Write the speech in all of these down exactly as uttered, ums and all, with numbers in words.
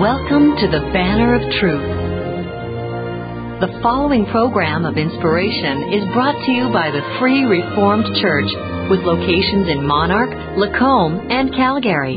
Welcome to the Banner of Truth. The following program of inspiration is brought to you by the Free Reformed Church with locations in Monarch, Lacombe, and Calgary.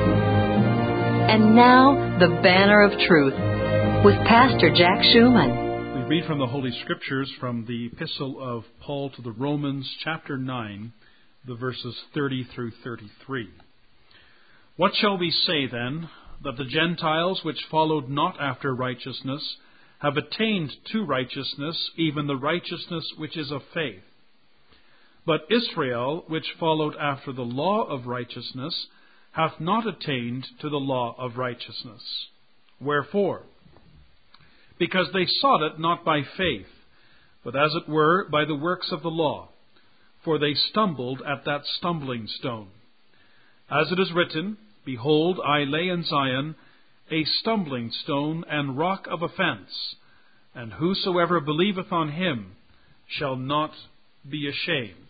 And now, the Banner of Truth with Pastor Jack Schumann. We read from the Holy Scriptures from the Epistle of Paul to the Romans, chapter nine, the verses thirty through thirty-three. What shall we say then? That the Gentiles which followed not after righteousness have attained to righteousness, even the righteousness which is of faith. But Israel, which followed after the law of righteousness, hath not attained to the law of righteousness. Wherefore? Because they sought it not by faith, but as it were by the works of the law, for they stumbled at that stumbling stone. As it is written, Behold, I lay in Zion a stumbling stone and rock of offense, and whosoever believeth on him shall not be ashamed.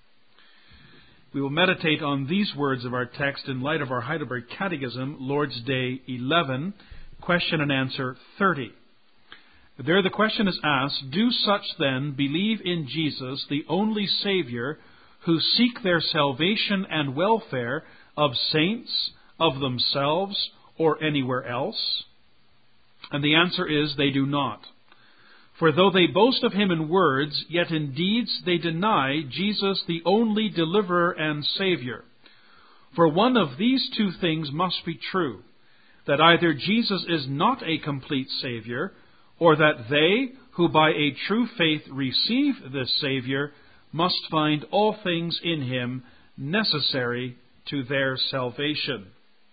We will meditate on these words of our text in light of our Heidelberg Catechism, Lord's Day eleven, question and answer thirty. There the question is asked, Do such then believe in Jesus, the only Savior, who seek their salvation and welfare of saints, of themselves, or anywhere else? And the answer is, they do not. For though they boast of him in words, yet in deeds they deny Jesus the only deliverer and Savior. For one of these two things must be true, that either Jesus is not a complete Savior, or that they, who by a true faith receive this Savior, must find all things in him necessary to their salvation.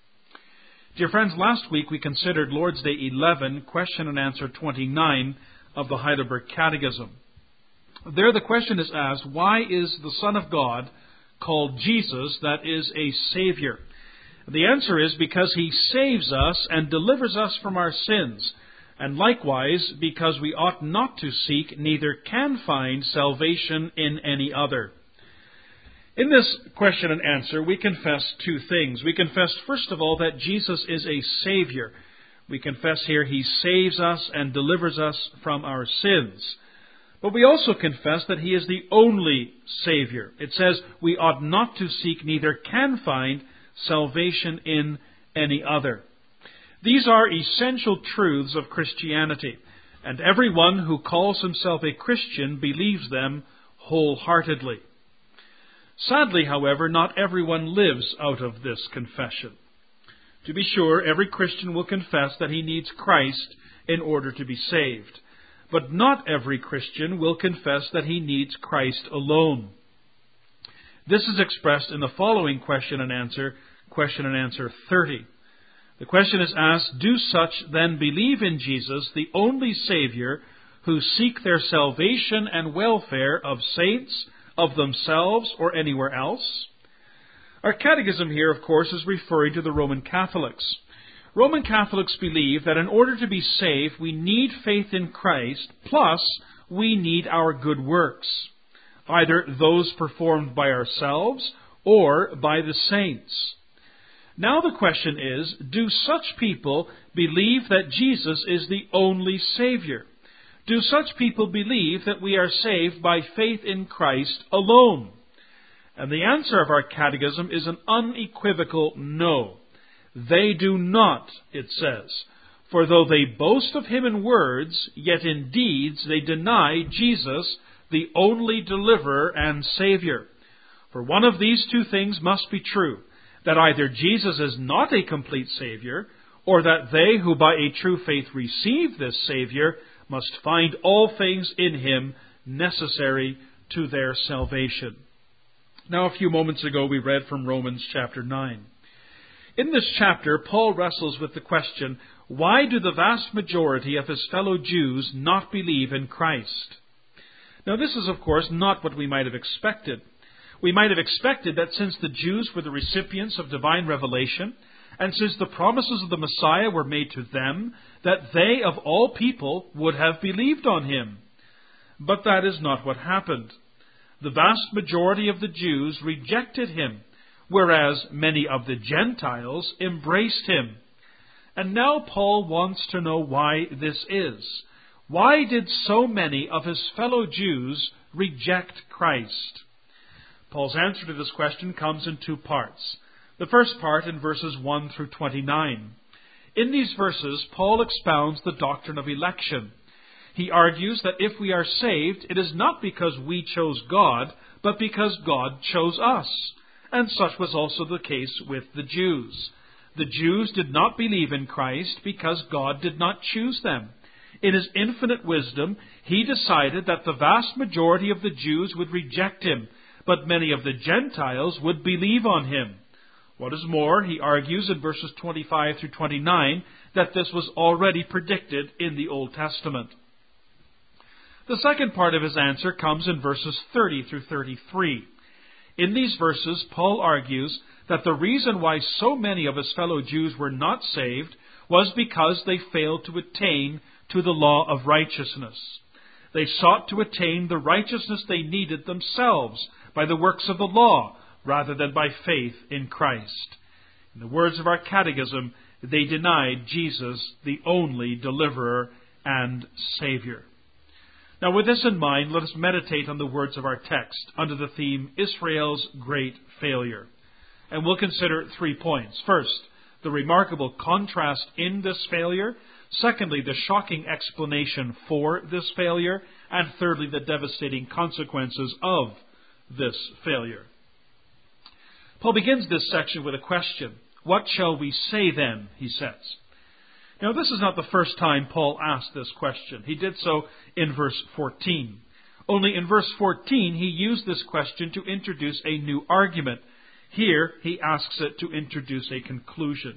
Dear friends, last week we considered Lord's Day eleven, question and answer twenty-nine of the Heidelberg Catechism. There the question is asked, why is the Son of God called Jesus, that is, a Savior? The answer is because he saves us and delivers us from our sins, and likewise because we ought not to seek, neither can find, salvation in any other. In this question and answer, we confess two things. We confess, first of all, that Jesus is a Savior. We confess here he saves us and delivers us from our sins. But we also confess that he is the only Savior. It says we ought not to seek, neither can find, salvation in any other. These are essential truths of Christianity, and everyone who calls himself a Christian believes them wholeheartedly. Sadly, however, not everyone lives out of this confession. To be sure, every Christian will confess that he needs Christ in order to be saved. But not every Christian will confess that he needs Christ alone. This is expressed in the following question and answer, question and answer thirty. The question is asked, Do such then believe in Jesus, the only Savior, who seek their salvation and welfare of saints, of themselves, or anywhere else? Our catechism here, of course, is referring to the Roman Catholics. Roman Catholics believe that in order to be saved, we need faith in Christ, plus we need our good works, either those performed by ourselves or by the saints. Now the question is, do such people believe that Jesus is the only Savior? Do such people believe that we are saved by faith in Christ alone? And the answer of our catechism is an unequivocal no. They do not, it says. For though they boast of him in words, yet in deeds they deny Jesus, the only deliverer and Savior. For one of these two things must be true, that either Jesus is not a complete Savior, or that they who by a true faith receive this Savior must find all things in him necessary to their salvation. Now, a few moments ago, we read from Romans chapter nine. In this chapter, Paul wrestles with the question, why do the vast majority of his fellow Jews not believe in Christ? Now, this is, of course, not what we might have expected. We might have expected that since the Jews were the recipients of divine revelation, and since the promises of the Messiah were made to them, that they of all people would have believed on him. But that is not what happened. The vast majority of the Jews rejected him, whereas many of the Gentiles embraced him. And now Paul wants to know why this is. Why did so many of his fellow Jews reject Christ? Paul's answer to this question comes in two parts. The first part in verses one through twenty-nine. In these verses, Paul expounds the doctrine of election. He argues that if we are saved, it is not because we chose God, but because God chose us. And such was also the case with the Jews. The Jews did not believe in Christ because God did not choose them. In his infinite wisdom, he decided that the vast majority of the Jews would reject him, but many of the Gentiles would believe on him. What is more, he argues in verses twenty-five through twenty-nine that this was already predicted in the Old Testament. The second part of his answer comes in verses thirty through thirty-three. In these verses, Paul argues that the reason why so many of his fellow Jews were not saved was because they failed to attain to the law of righteousness. They sought to attain the righteousness they needed themselves by the works of the law, rather than by faith in Christ. In the words of our catechism, they denied Jesus, the only deliverer and Savior. Now, with this in mind, let us meditate on the words of our text under the theme, Israel's Great Failure. And we'll consider three points. First, the remarkable contrast in this failure. Secondly, the shocking explanation for this failure. And thirdly, the devastating consequences of this failure. Paul begins this section with a question. What shall we say then, he says. Now, this is not the first time Paul asked this question. He did so in verse fourteen. Only in verse fourteen, he used this question to introduce a new argument. Here, he asks it to introduce a conclusion.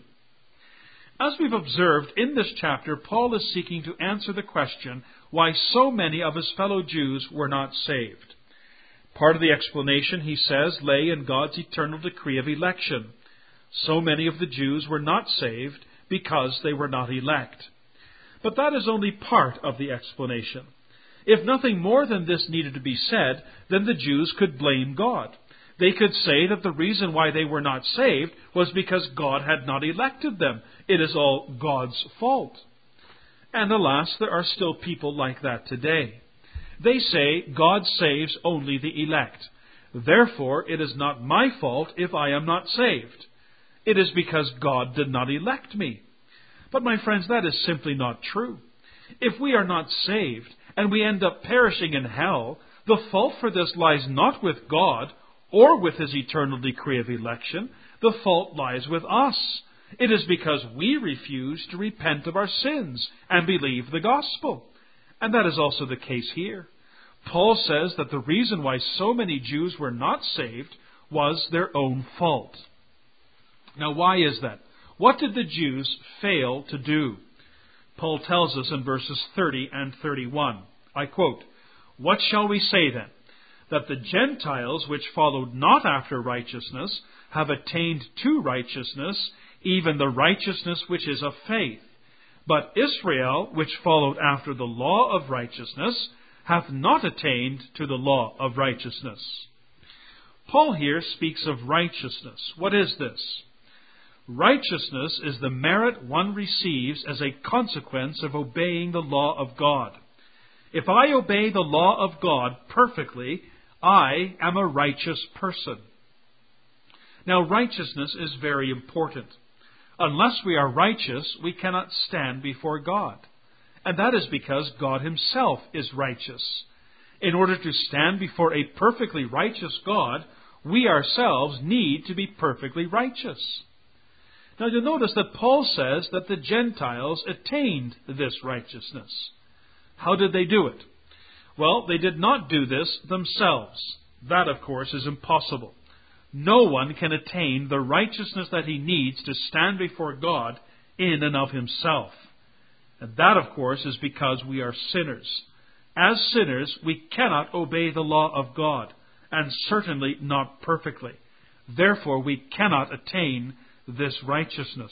As we've observed in this chapter, Paul is seeking to answer the question why so many of his fellow Jews were not saved. Part of the explanation, he says, lay in God's eternal decree of election. So many of the Jews were not saved because they were not elect. But that is only part of the explanation. If nothing more than this needed to be said, then the Jews could blame God. They could say that the reason why they were not saved was because God had not elected them. It is all God's fault. And alas, there are still people like that today. They say God saves only the elect. Therefore, it is not my fault if I am not saved. It is because God did not elect me. But my friends, that is simply not true. If we are not saved and we end up perishing in hell, the fault for this lies not with God or with his eternal decree of election. The fault lies with us. It is because we refuse to repent of our sins and believe the gospel. And that is also the case here. Paul says that the reason why so many Jews were not saved was their own fault. Now, why is that? What did the Jews fail to do? Paul tells us in verses thirty and thirty-one. I quote, "What shall we say then? That the Gentiles which followed not after righteousness have attained to righteousness, even the righteousness which is of faith. But Israel, which followed after the law of righteousness, hath not attained to the law of righteousness." Paul here speaks of righteousness. What is this? Righteousness is the merit one receives as a consequence of obeying the law of God. If I obey the law of God perfectly, I am a righteous person. Now, righteousness is very important. Unless we are righteous, we cannot stand before God. And that is because God himself is righteous. In order to stand before a perfectly righteous God, we ourselves need to be perfectly righteous. Now, you'll notice that Paul says that the Gentiles attained this righteousness. How did they do it? Well, they did not do this themselves. That, of course, is impossible. No one can attain the righteousness that he needs to stand before God in and of himself. And that, of course, is because we are sinners. As sinners, we cannot obey the law of God, and certainly not perfectly. Therefore, we cannot attain this righteousness.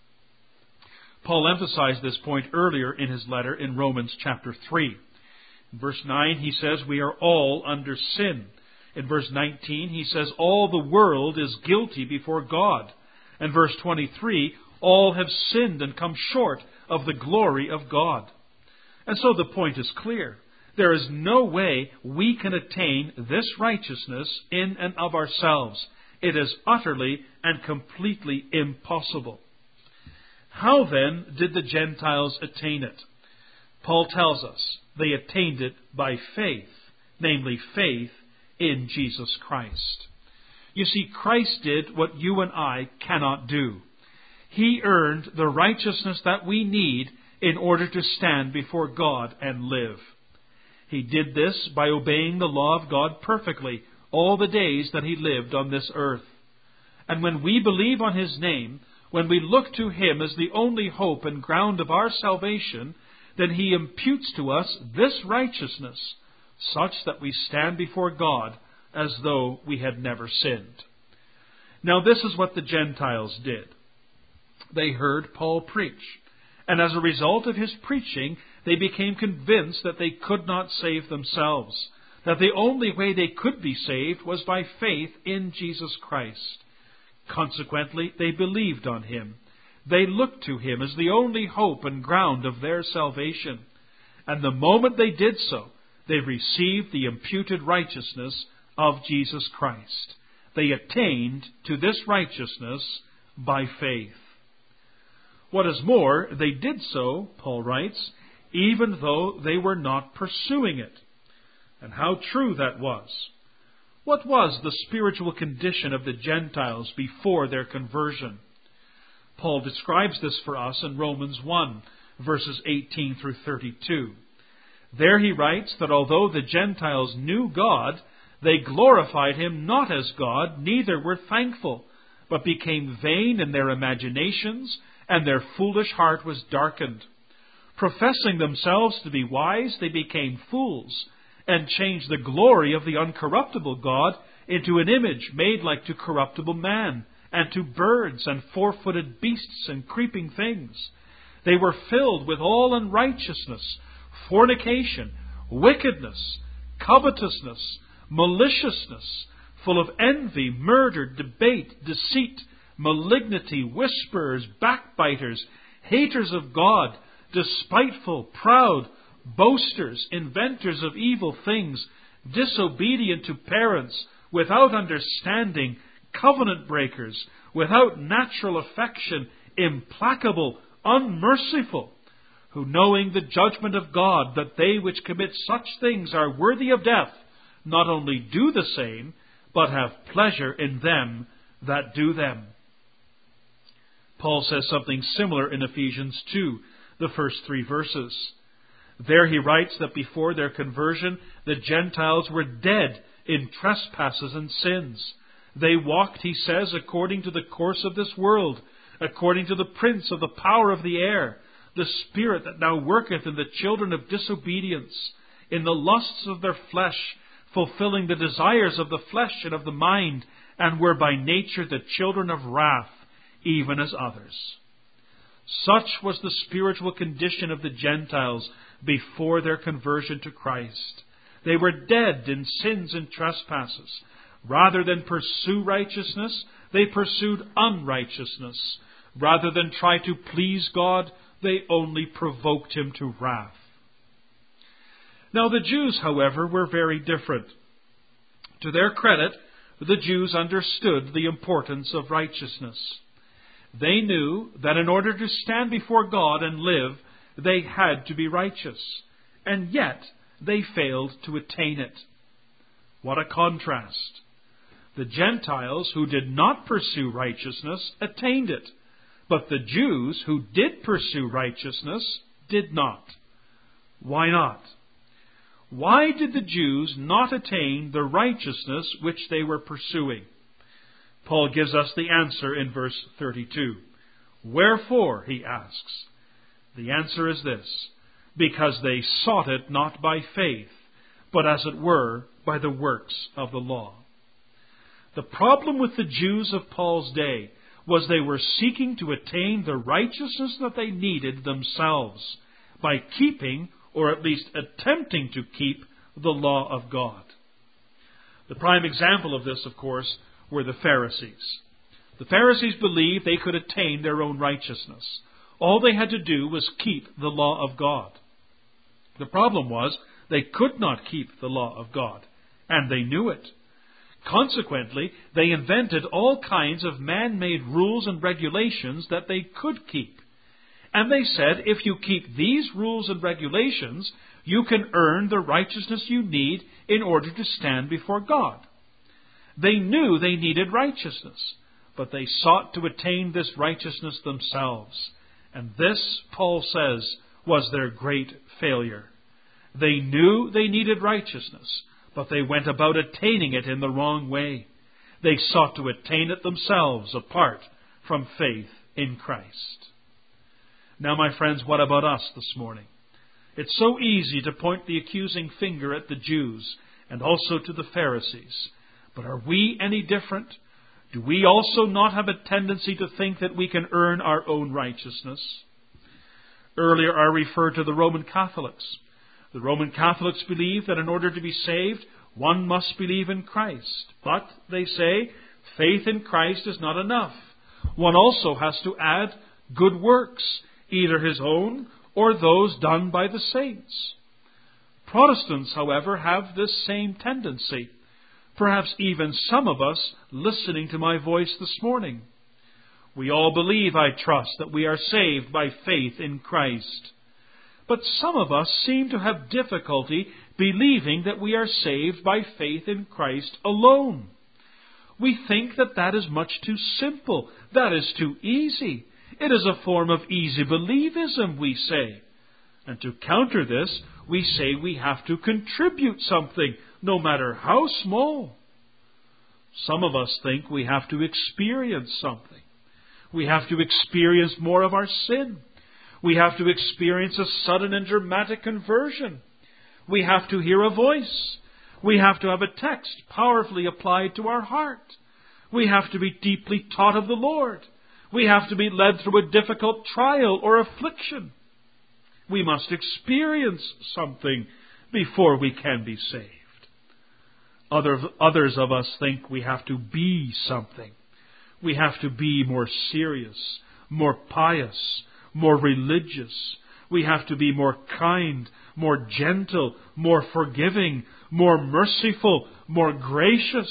Paul emphasized this point earlier in his letter in Romans chapter three. In verse nine, he says, we are all under sin. In verse nineteen, he says, all the world is guilty before God. And verse twenty-three, All have sinned and come short of the glory of God. And so the point is clear. There is no way we can attain this righteousness in and of ourselves. It is utterly and completely impossible. How then did the Gentiles attain it? Paul tells us they attained it by faith, namely faith in Jesus Christ. You see, Christ did what you and I cannot do. He earned the righteousness that we need in order to stand before God and live. He did this by obeying the law of God perfectly all the days that He lived on this earth. And when we believe on His name, when we look to Him as the only hope and ground of our salvation, then He imputes to us this righteousness, such that we stand before God as though we had never sinned. Now this is what the Gentiles did. They heard Paul preach, and as a result of his preaching, they became convinced that they could not save themselves, that the only way they could be saved was by faith in Jesus Christ. Consequently, they believed on Him. They looked to Him as the only hope and ground of their salvation. And the moment they did so, they received the imputed righteousness of Jesus Christ. They attained to this righteousness by faith. What is more, they did so, Paul writes, even though they were not pursuing it. And how true that was. What was the spiritual condition of the Gentiles before their conversion? Paul describes this for us in Romans one, verses eighteen through thirty-two. There he writes that although the Gentiles knew God, they glorified Him not as God, neither were thankful, but became vain in their imaginations, and their foolish heart was darkened. Professing themselves to be wise, they became fools, and changed the glory of the uncorruptible God into an image made like to corruptible man, and to birds and four-footed beasts and creeping things. They were filled with all unrighteousness, fornication, wickedness, covetousness, maliciousness, full of envy, murder, debate, deceit, malignity, whisperers, backbiters, haters of God, despiteful, proud, boasters, inventors of evil things, disobedient to parents, without understanding, covenant breakers, without natural affection, implacable, unmerciful, who knowing the judgment of God, that they which commit such things are worthy of death, not only do the same, but have pleasure in them that do them. Paul says something similar in Ephesians two, the first three verses. There he writes that before their conversion, the Gentiles were dead in trespasses and sins. They walked, he says, according to the course of this world, according to the prince of the power of the air, the spirit that now worketh in the children of disobedience, in the lusts of their flesh, fulfilling the desires of the flesh and of the mind, and were by nature the children of wrath, even as others. Such was the spiritual condition of the Gentiles before their conversion to Christ. They were dead in sins and trespasses. Rather than pursue righteousness, they pursued unrighteousness. Rather than try to please God, they only provoked Him to wrath. Now the Jews, however, were very different. To their credit, the Jews understood the importance of righteousness. They knew that in order to stand before God and live, they had to be righteous. And yet, they failed to attain it. What a contrast. The Gentiles who did not pursue righteousness attained it. But the Jews who did pursue righteousness did not. Why not? Why did the Jews not attain the righteousness which they were pursuing? Paul gives us the answer in verse thirty-two. Wherefore, he asks. The answer is this: because they sought it not by faith, but as it were by the works of the law. The problem with the Jews of Paul's day was they were seeking to attain the righteousness that they needed themselves by keeping, or at least attempting to keep, the law of God. The prime example of this, of course, were the Pharisees. The The Pharisees believed they could attain their own righteousness. All they had to do was keep the law of God. The problem was they could not keep the law of God, and they knew it. Consequently, they invented all kinds of man-made rules and regulations that they could keep. And they said, if you keep these rules and regulations, you can earn the righteousness you need in order to stand before God. They knew they needed righteousness, but they sought to attain this righteousness themselves. And this, Paul says, was their great failure. They knew they needed righteousness, but they went about attaining it in the wrong way. They sought to attain it themselves apart from faith in Christ. Now, my friends, what about us this morning? It's so easy to point the accusing finger at the Jews and also to the Pharisees. But are we any different? Do we also not have a tendency to think that we can earn our own righteousness? Earlier I referred to the Roman Catholics. The Roman Catholics believe that in order to be saved, one must believe in Christ. But, they say, faith in Christ is not enough. One also has to add good works, either his own or those done by the saints. Protestants, however, have this same tendency. Perhaps even some of us listening to my voice this morning. We all believe, I trust, that we are saved by faith in Christ. But some of us seem to have difficulty believing that we are saved by faith in Christ alone. We think that that is much too simple. That is too easy. It is a form of easy believism, we say. And to counter this, we say we have to contribute something, no matter how small. Some of us think we have to experience something. We have to experience more of our sin. We have to experience a sudden and dramatic conversion. We have to hear a voice. We have to have a text powerfully applied to our heart. We have to be deeply taught of the Lord. We have to be led through a difficult trial or affliction. We must experience something before we can be saved. Other, others of us think we have to be something. We have to be more serious, more pious, more religious. We have to be more kind, more gentle, more forgiving, more merciful, more gracious.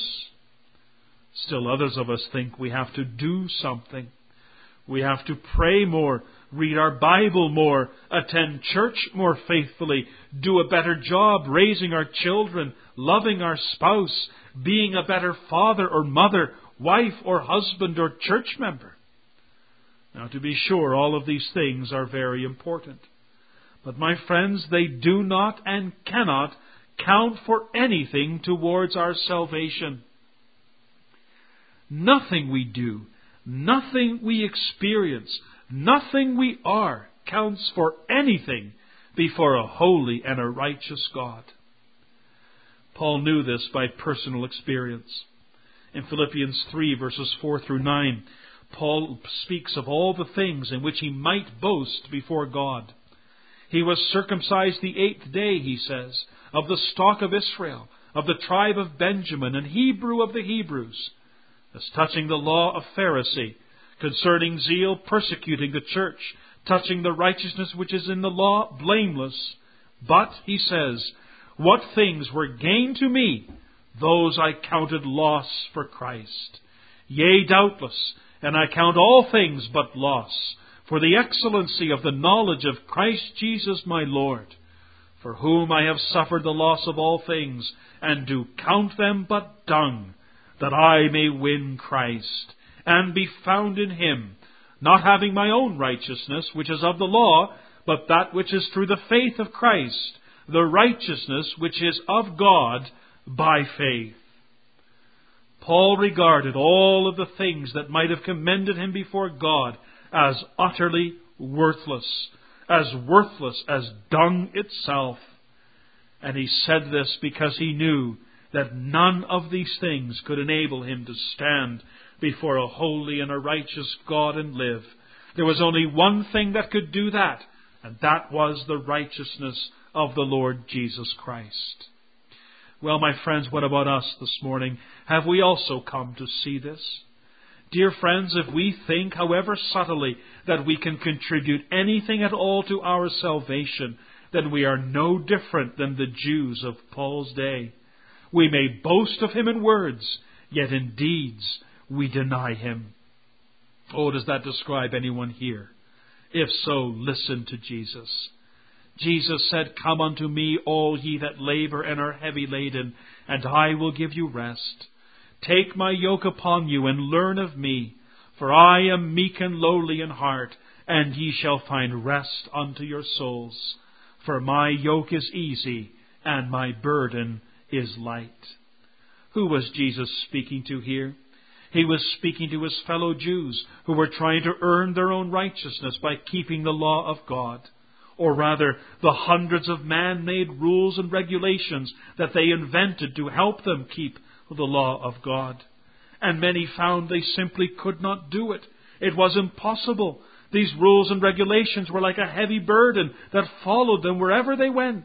Still others of us think we have to do something. We have to pray more, read our Bible more, attend church more faithfully, do a better job raising our children, loving our spouse, being a better father or mother, wife or husband or church member. Now, to be sure, all of these things are very important. But my friends, they do not and cannot count for anything towards our salvation. Nothing we do, nothing we experience, nothing we are counts for anything before a holy and a righteous God. Paul knew this by personal experience. In Philippians three, verses four through nine, Paul speaks of all the things in which he might boast before God. He was circumcised the eighth day, he says, of the stock of Israel, of the tribe of Benjamin, and Hebrew of the Hebrews. As touching the law, a Pharisee, concerning zeal, persecuting the church, touching the righteousness which is in the law, blameless. But, he says, what things were gain to me, those I counted loss for Christ. Yea, doubtless, and I count all things but loss, for the excellency of the knowledge of Christ Jesus my Lord, for whom I have suffered the loss of all things, and do count them but dung, that I may win Christ, and be found in Him, not having my own righteousness, which is of the law, but that which is through the faith of Christ, the righteousness which is of God by faith. Paul regarded all of the things that might have commended him before God as utterly worthless, as worthless as dung itself. And he said this because he knew that none of these things could enable him to stand before a holy and a righteous God and live. There was only one thing that could do that, and that was the righteousness of the Lord Jesus Christ. Well, my friends, what about us this morning? Have we also come to see this? Dear friends, if we think, however subtly, that we can contribute anything at all to our salvation, then we are no different than the Jews of Paul's day. We may boast of him in words, yet in deeds we deny him. Oh, does that describe anyone here? If so, listen to Jesus. Jesus said, "Come unto me, all ye that labor and are heavy laden, and I will give you rest. Take my yoke upon you, and learn of me, for I am meek and lowly in heart, and ye shall find rest unto your souls. For my yoke is easy, and my burden is light." Who was Jesus speaking to here? He was speaking to his fellow Jews who were trying to earn their own righteousness by keeping the law of God. Or rather, the hundreds of man-made rules and regulations that they invented to help them keep the law of God. And many found they simply could not do it. It was impossible. These rules and regulations were like a heavy burden that followed them wherever they went.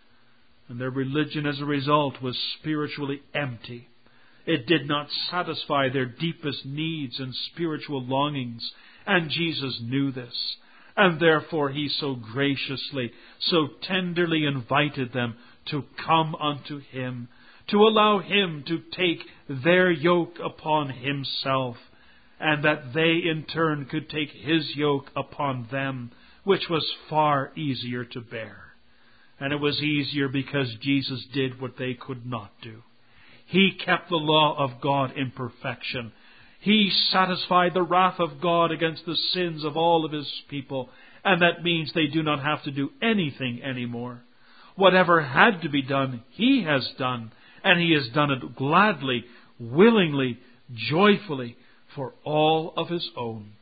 And their religion as a result was spiritually empty. It did not satisfy their deepest needs and spiritual longings. And Jesus knew this. And therefore He so graciously, so tenderly invited them to come unto Him, to allow Him to take their yoke upon Himself, and that they in turn could take His yoke upon them, which was far easier to bear. And it was easier because Jesus did what they could not do. He kept the law of God in perfection. He satisfied the wrath of God against the sins of all of His people, and that means they do not have to do anything anymore. Whatever had to be done, He has done, and He has done it gladly, willingly, joyfully, for all of His own.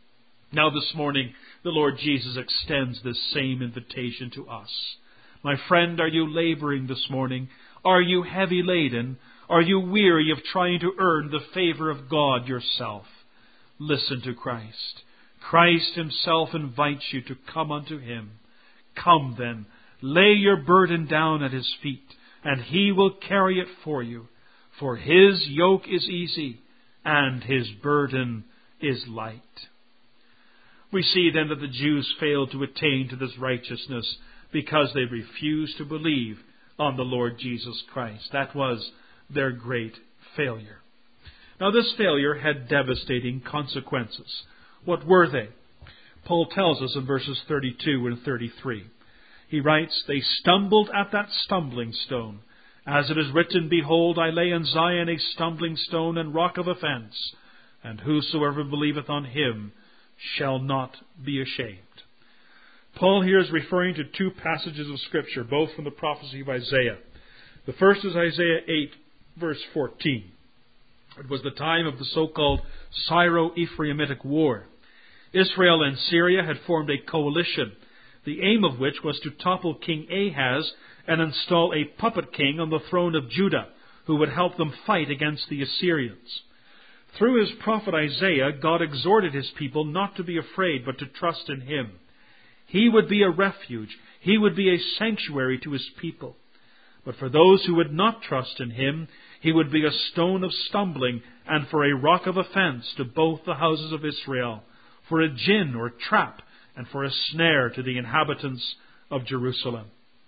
Now this morning, the Lord Jesus extends this same invitation to us. My friend, are you laboring this morning? Are you heavy laden? Are you weary of trying to earn the favor of God yourself? Listen to Christ. Christ Himself invites you to come unto Him. Come then, lay your burden down at His feet, and He will carry it for you. For His yoke is easy, and His burden is light. We see then that the Jews failed to attain to this righteousness because they refused to believe on the Lord Jesus Christ. That was their great failure. Now this failure had devastating consequences. What were they? Paul tells us in verses thirty-two and thirty-three. He writes, "They stumbled at that stumbling stone. As it is written, Behold, I lay in Zion a stumbling stone and rock of offense, and whosoever believeth on Him shall not be ashamed." Paul here is referring to two passages of Scripture, both from the prophecy of Isaiah. The first is Isaiah eight, verse fourteen. It was the time of the so-called Syro-Ephraimitic War. Israel and Syria had formed a coalition, the aim of which was to topple King Ahaz and install a puppet king on the throne of Judah, who would help them fight against the Assyrians. Through his prophet Isaiah, God exhorted His people not to be afraid, but to trust in Him. He would be a refuge. He would be a sanctuary to His people. But for those who would not trust in Him, He would be a stone of stumbling and for a rock of offense to both the houses of Israel, for a gin or trap, and for a snare to the inhabitants of Jerusalem.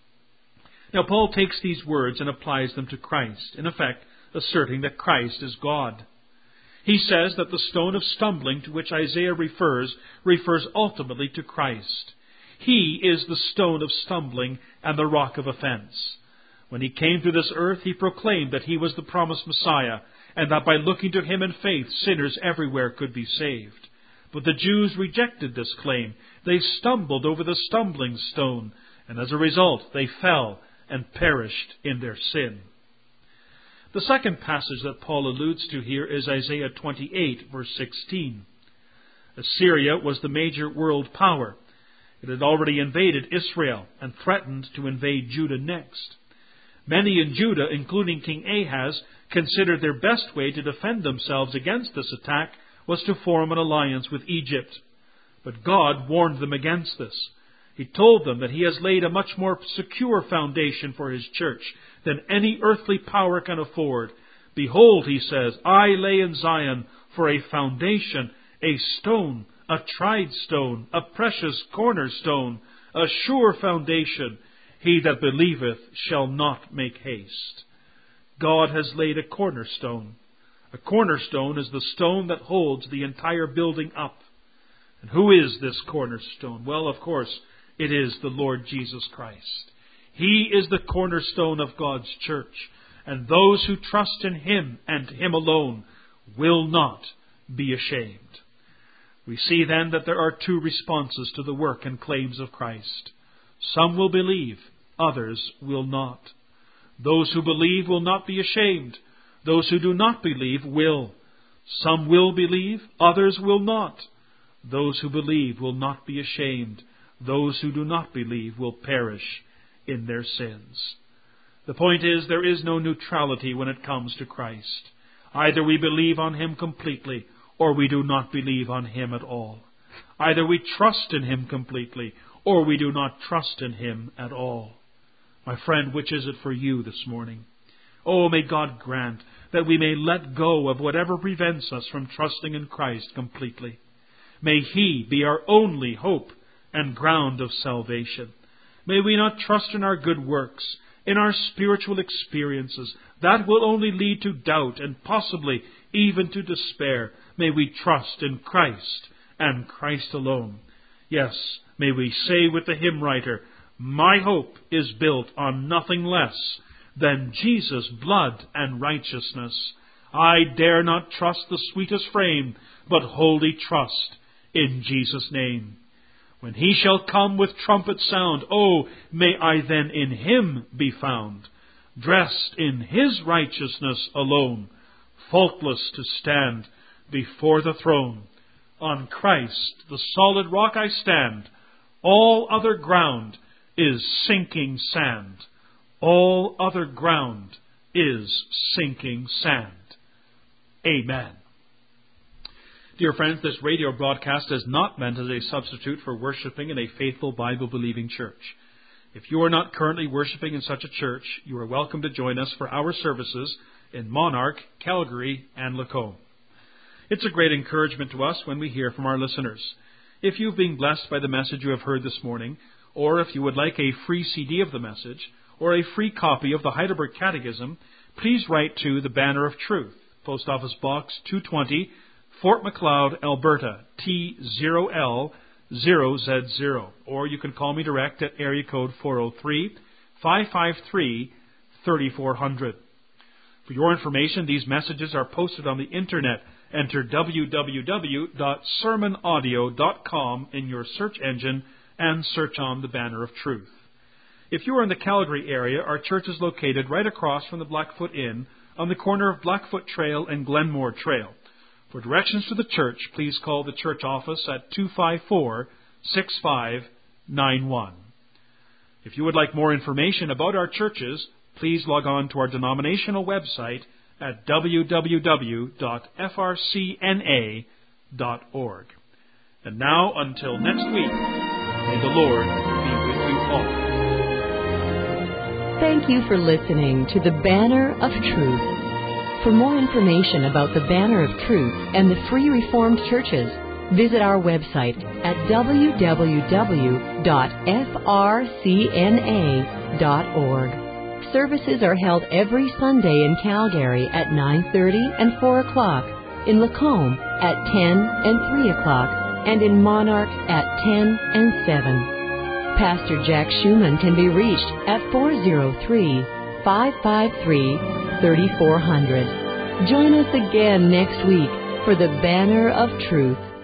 Now Paul takes these words and applies them to Christ, in effect asserting that Christ is God. He says that the stone of stumbling to which Isaiah refers, refers ultimately to Christ. He is the stone of stumbling and the rock of offense. When He came to this earth, He proclaimed that He was the promised Messiah, and that by looking to Him in faith, sinners everywhere could be saved. But the Jews rejected this claim. They stumbled over the stumbling stone, and as a result, they fell and perished in their sin. The second passage that Paul alludes to here is Isaiah twenty-eight, verse sixteen. Assyria was the major world power. It had already invaded Israel and threatened to invade Judah next. Many in Judah, including King Ahaz, considered their best way to defend themselves against this attack was to form an alliance with Egypt. But God warned them against this. He told them that He has laid a much more secure foundation for His church than any earthly power can afford. Behold, He says, I lay in Zion for a foundation, a stone, a tried stone, a precious cornerstone, a sure foundation. He that believeth shall not make haste. God has laid a cornerstone. A cornerstone is the stone that holds the entire building up. And who is this cornerstone? Well, of course, it is the Lord Jesus Christ. He is the cornerstone of God's church, and those who trust in Him and Him alone will not be ashamed. We see then that there are two responses to the work and claims of Christ. Some will believe, others will not. Those who believe will not be ashamed. Those who do not believe will. Some will believe, others will not. Those who believe will not be ashamed. Those who do not believe will perish in their sins. The point is, there is no neutrality when it comes to Christ. Either we believe on Him completely, or we do not believe on Him at all. Either we trust in Him completely, or we do not trust in Him at all. My friend, which is it for you this morning? Oh, may God grant that we may let go of whatever prevents us from trusting in Christ completely. May He be our only hope and ground of salvation. May we not trust in our good works, in our spiritual experiences. That will only lead to doubt and possibly even to despair. May we trust in Christ and Christ alone. Yes, may we say with the hymn writer, my hope is built on nothing less than Jesus' blood and righteousness. I dare not trust the sweetest frame, but wholly trust in Jesus' name. When He shall come with trumpet sound, oh, may I then in Him be found, dressed in His righteousness alone, faultless to stand before the throne. On Christ, the solid rock, I stand. All other ground is sinking sand. All other ground is sinking sand. Amen. Dear friends, this radio broadcast is not meant as a substitute for worshiping in a faithful Bible-believing church. If you are not currently worshiping in such a church, you are welcome to join us for our services in Monarch, Calgary, and Lacombe. It's a great encouragement to us when we hear from our listeners. If you've been blessed by the message you have heard this morning, or if you would like a free C D of the message, or a free copy of the Heidelberg Catechism, please write to the Banner of Truth, Post Office Box two twenty, Fort Macleod, Alberta, T zero L zero Z zero. Or you can call me direct at area code four oh three, five five three, three four zero zero. For your information, these messages are posted on the Internet. Enter w w w dot sermon audio dot com in your search engine and search on the Banner of Truth. If you are in the Calgary area, our church is located right across from the Blackfoot Inn on the corner of Blackfoot Trail and Glenmore Trail. For directions to the church, please call the church office at two five four, six five nine one. If you would like more information about our churches, please log on to our denominational website at w w w dot f r c n a dot org. And now, until next week, may the Lord be with you all. Thank you for listening to the Banner of Truth. For more information about the Banner of Truth and the Free Reformed Churches, visit our website at w w w dot f r c n a dot org. Services are held every Sunday in Calgary at nine thirty and four o'clock, in Lacombe at ten and three o'clock, and in Monarch at ten and seven. Pastor Jack Schumann can be reached at four oh three, five five three, three four zero zero. Join us again next week for the Banner of Truth.